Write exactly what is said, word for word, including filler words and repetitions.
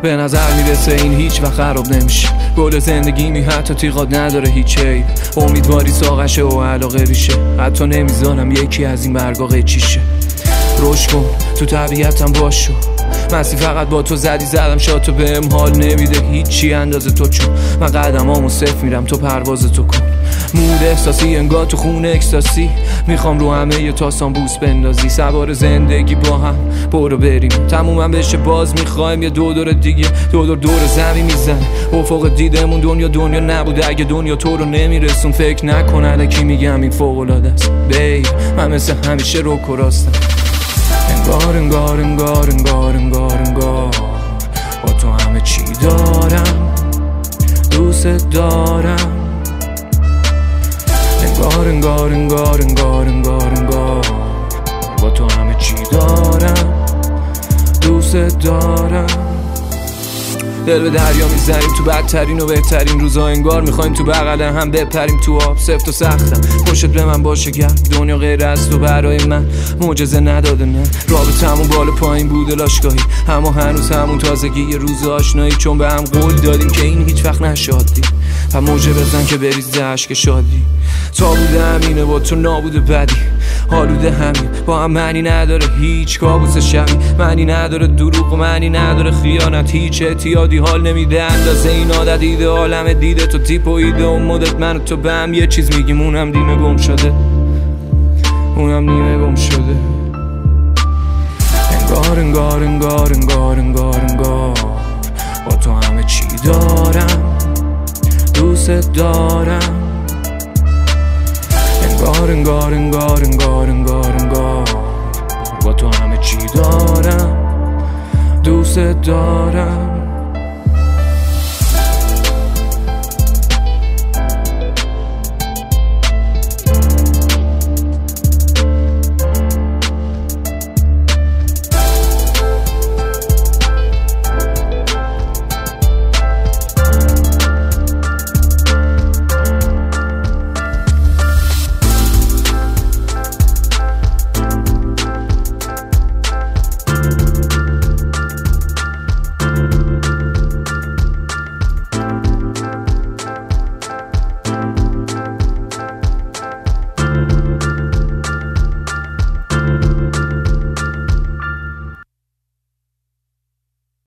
به نظر میرسه این هیچ وقت خراب نمیشه. گل زندگی می حتی تیغات نداره هیچ عیب. امیدواری ساقشه و علاقه ریشه. حتی نمیذارم یکی از این برگا قیچیشه. روش کن تو طبیعتم باشو. مسیح فقط با تو زدی زدم شاد تو بهم حال نمیده هیچی اندازه تو، چون من قدمامو صفر میرم تو پرواز تو کن. مود احساسی انگار تو خونه اکستاسی. میخوام رو همه ی تاسان بوس بندازی. سوار زندگی با هم برو بریم تمومم بشه باز میخوایم یه دو دور دیگه. دو دور دور زمین میزنه افق دیدمون. دنیا دنیا نبوده اگه دنیا تو رو نمیرسون. فکر نکن الکی میگم این فوق العاده است بیر. من مثل همیشه رو کراستم. انگار انگار انگار انگار انگار انگار با تو همه چی دارم دوست دارم. انگار انگار انگار انگار انگار انگار با تو همه چی دارم دوست دارم. دل به دریا میزنیم تو بدترین و بهترین روزا. انگار میخوایم تو بغل هم بپریم تو آب. سفت و سختم پشت به من باشه گرم. دنیا غیر از تو برای من معجزه نداده نه. رابطمون بالا پایین بوده لاشگاهی اما هنوز همون تازگی یه روز آشنایی. چون به هم قول دادیم که این هیچ وقت نشادی و موجه بزن که بریزه عشق شادی. تا بوده همینه با تو نابوده بدی. حالوده همین با هم معنی نداره هیچ کابوس شبی. معنی نداره دروغ و معنی نداره خیانت. هیچ اعتیادی حال نمیده اندازه این عادت. دیده عالم دیده تو تیپ و ایده و مدت. من و تو به هم یه چیز میگیم اونم نیمه گم شده. اونم نیمه گم شده. انگار انگار انگار انگار انگار انگار با تو همه چی دارم دوست دارم. انگار انگار انگار انگار انگار انگار با تو همه چی دارم دوست دارم.